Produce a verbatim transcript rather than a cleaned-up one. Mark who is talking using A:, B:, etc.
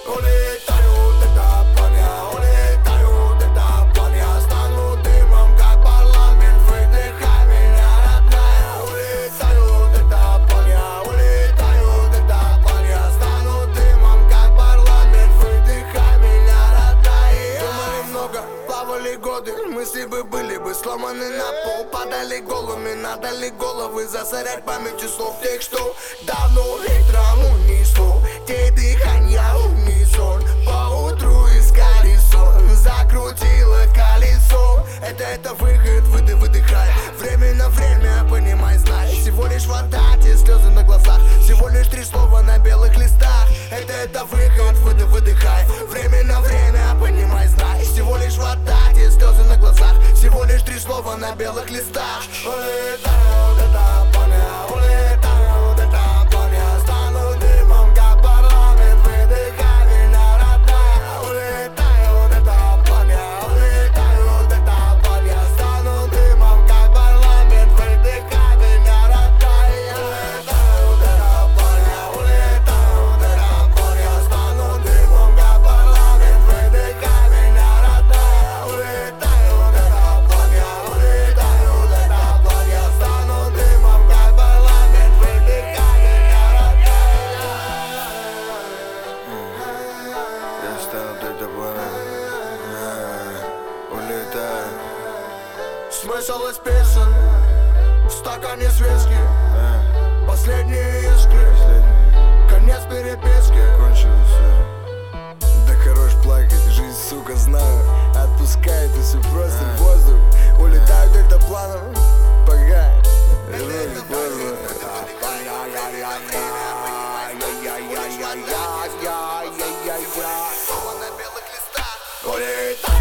A: Улетают это пламя, улетают это пламя. Стану дымом, как парламент, выдыхай меня, родная. Улетают это пламя, улетают это пламя. Стану дымом, как парламент, выдыхай меня, родная. Думали много, плавали годы, мысли бы были бы сломаны на пол. Падали голыми, надо ли головы засорять памятью слов тех, что давно ветром унесло. Те дыхания унисон, поутру искали сон. Закрутило колесо, это, это выход, выды, выдыхай. Время на время, понимай, знай. Всего лишь вода, те слезы на глазах. Всего лишь три слова на белых листах. Это, это выход, выды, выдыхай. Время на время, понимай, знай. Всего лишь вода, те слезы на глазах. Всего лишь три слова на белых листах. Улетают это пламя, улетают это пламя. Стану дымом, как парламент, выдыхай меня, родная. Улетают это пламя, улетают это пламя. Стану дымом, как парламент, выдыхай меня, родная. Улетают это пламя, улетают это пламя. Стану дымом, как парламент, выдыхай меня, родная. Улетают это пламя, улетают это пламя. Стану дымом, как парламент, выдыхай меня, родная.
B: Я стану это пламя, улетаю.
A: Смысл из песен в стакане с виски. Последние искры, конец переписки.
B: Кончилось все. Да хорош плакать, жизнь, сука, знаю. Отпускает и все просто в воздух.
A: Улетают дельтапланом,
B: Пока вернусь поздно.
A: улетают